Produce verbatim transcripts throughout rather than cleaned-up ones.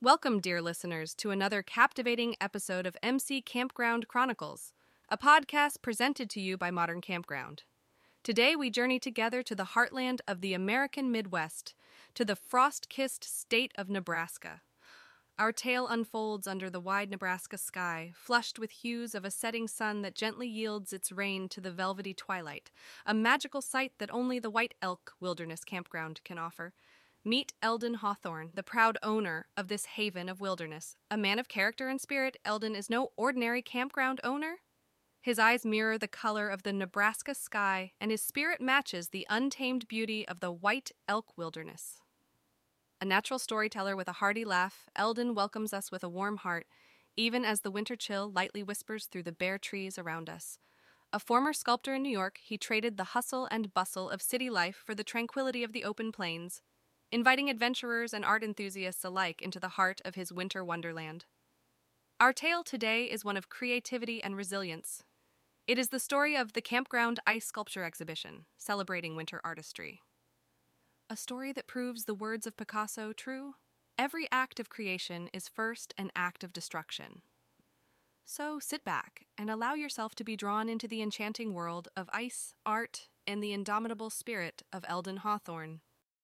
Welcome, dear listeners, to another captivating episode of M C Campground Chronicles, a podcast presented to you by Modern Campground. Today, we journey together to the heartland of the American Midwest, to the frost-kissed state of Nebraska. Our tale unfolds under the wide Nebraska sky, flushed with hues of a setting sun that gently yields its rain to the velvety twilight, a magical sight that only the White Elk Wilderness Campground can offer. Meet Eldon Hawthorne, the proud owner of this haven of wilderness. A man of character and spirit, Eldon is no ordinary campground owner. His eyes mirror the color of the Nebraska sky, and his spirit matches the untamed beauty of the White Elk Wilderness. A natural storyteller with a hearty laugh, Eldon welcomes us with a warm heart, even as the winter chill lightly whispers through the bare trees around us. A former sculptor in New York, he traded the hustle and bustle of city life for the tranquility of the open plains, inviting adventurers and art enthusiasts alike into the heart of his winter wonderland. Our tale today is one of creativity and resilience. It is the story of the Campground Ice Sculpture Exhibition, celebrating winter artistry. A story that proves the words of Picasso true: every act of creation is first an act of destruction. So sit back and allow yourself to be drawn into the enchanting world of ice, art, and the indomitable spirit of Eldon Hawthorne.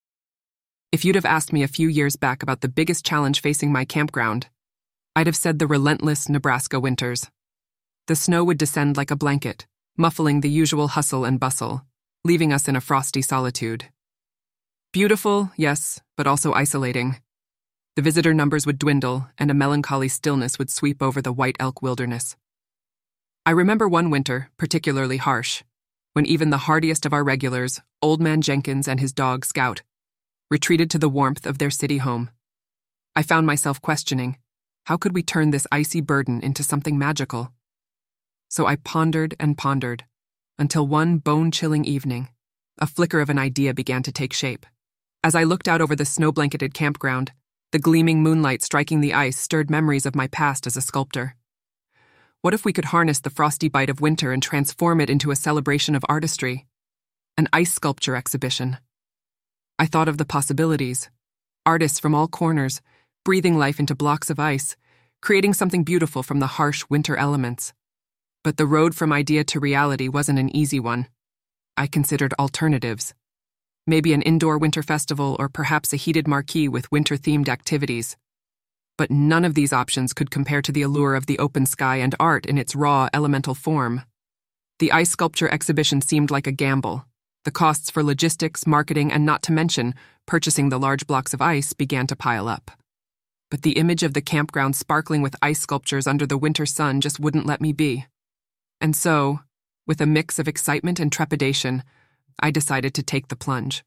If you'd have asked me a few years back about the biggest challenge facing my campground, I'd have said the relentless Nebraska winters. The snow would descend like a blanket, muffling the usual hustle and bustle, leaving us in a frosty solitude. Beautiful, yes, but also isolating. The visitor numbers would dwindle, and a melancholy stillness would sweep over the White Elk Wilderness. I remember one winter, particularly harsh, when even the hardiest of our regulars, Old Man Jenkins and his dog Scout, retreated to the warmth of their city home. I found myself questioning, how could we turn this icy burden into something magical? So I pondered and pondered, until one bone-chilling evening, a flicker of an idea began to take shape. As I looked out over the snow-blanketed campground, the gleaming moonlight striking the ice stirred memories of my past as a sculptor. What if we could harness the frosty bite of winter and transform it into a celebration of artistry? An ice sculpture exhibition. I thought of the possibilities. Artists from all corners, breathing life into blocks of ice, creating something beautiful from the harsh winter elements. But the road from idea to reality wasn't an easy one. I considered alternatives. Maybe an indoor winter festival or perhaps a heated marquee with winter-themed activities. But none of these options could compare to the allure of the open sky and art in its raw, elemental form. The ice sculpture exhibition seemed like a gamble. The costs for logistics, marketing, and not to mention purchasing the large blocks of ice began to pile up. But the image of the campground sparkling with ice sculptures under the winter sun just wouldn't let me be. And so, with a mix of excitement and trepidation, I decided to take the plunge.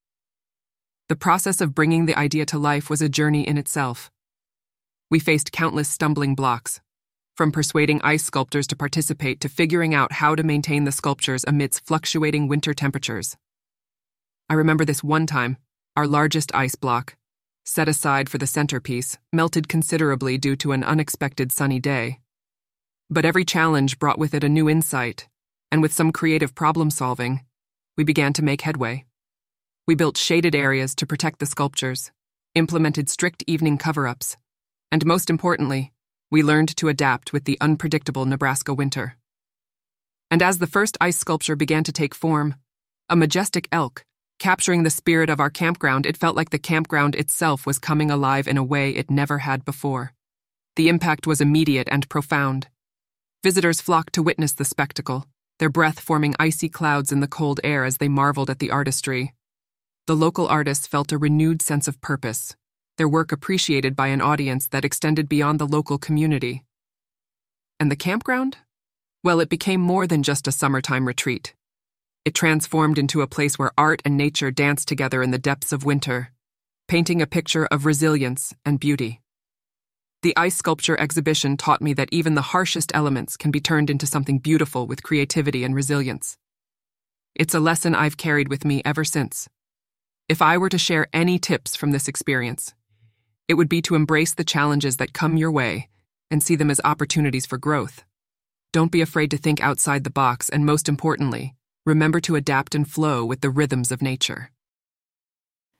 The process of bringing the idea to life was a journey in itself. We faced countless stumbling blocks, from persuading ice sculptors to participate to figuring out how to maintain the sculptures amidst fluctuating winter temperatures. I remember this one time, our largest ice block, set aside for the centerpiece, melted considerably due to an unexpected sunny day. But every challenge brought with it a new insight, and with some creative problem-solving, we began to make headway. We built shaded areas to protect the sculptures, implemented strict evening cover-ups, and most importantly, we learned to adapt with the unpredictable Nebraska winter. And as the first ice sculpture began to take form, a majestic elk, capturing the spirit of our campground, it felt like the campground itself was coming alive in a way it never had before. The impact was immediate and profound. Visitors flocked to witness the spectacle, their breath forming icy clouds in the cold air as they marveled at the artistry. The local artists felt a renewed sense of purpose, their work appreciated by an audience that extended beyond the local community. And the campground? Well, it became more than just a summertime retreat. It transformed into a place where art and nature danced together in the depths of winter, painting a picture of resilience and beauty. The ice sculpture exhibition taught me that even the harshest elements can be turned into something beautiful with creativity and resilience. It's a lesson I've carried with me ever since. If I were to share any tips from this experience, it would be to embrace the challenges that come your way and see them as opportunities for growth. Don't be afraid to think outside the box, and most importantly, remember to adapt and flow with the rhythms of nature.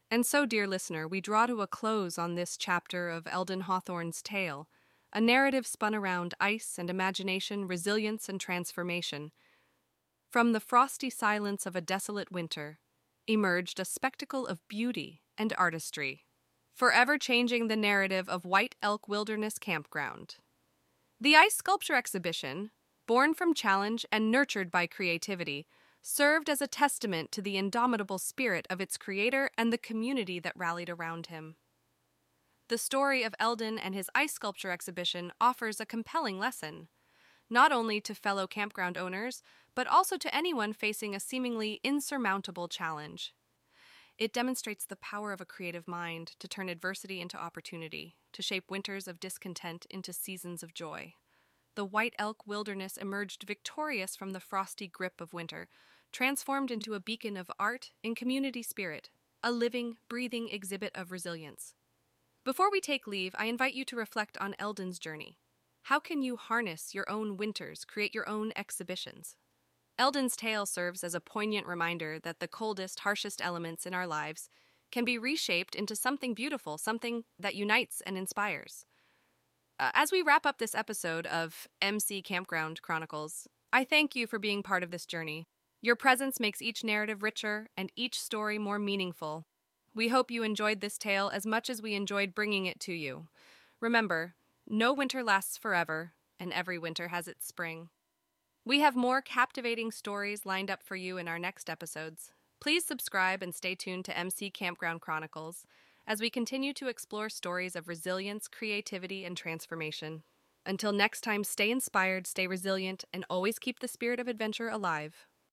And so, dear listener, we draw to a close on this chapter of Eldon Hawthorne's tale, a narrative spun around ice and imagination, resilience and transformation. From the frosty silence of a desolate winter emerged a spectacle of beauty and artistry, forever changing the narrative of White Elk Wilderness Campground. The ice sculpture exhibition, born from challenge and nurtured by creativity, served as a testament to the indomitable spirit of its creator and the community that rallied around him. The story of Eldon and his ice sculpture exhibition offers a compelling lesson, not only to fellow campground owners, but also to anyone facing a seemingly insurmountable challenge. It demonstrates the power of a creative mind to turn adversity into opportunity, to shape winters of discontent into seasons of joy. The White Elk Wilderness emerged victorious from the frosty grip of winter, transformed into a beacon of art and community spirit, a living, breathing exhibit of resilience. Before we take leave, I invite you to reflect on Eldon's journey. How can you harness your own winters, create your own exhibitions? Eldon's tale serves as a poignant reminder that the coldest, harshest elements in our lives can be reshaped into something beautiful, something that unites and inspires. Uh, as we wrap up this episode of M C Campground Chronicles, I thank you for being part of this journey. Your presence makes each narrative richer and each story more meaningful. We hope you enjoyed this tale as much as we enjoyed bringing it to you. Remember, no winter lasts forever, and every winter has its spring. We have more captivating stories lined up for you in our next episodes. Please subscribe and stay tuned to M C Campground Chronicles as we continue to explore stories of resilience, creativity, and transformation. Until next time, stay inspired, stay resilient, and always keep the spirit of adventure alive.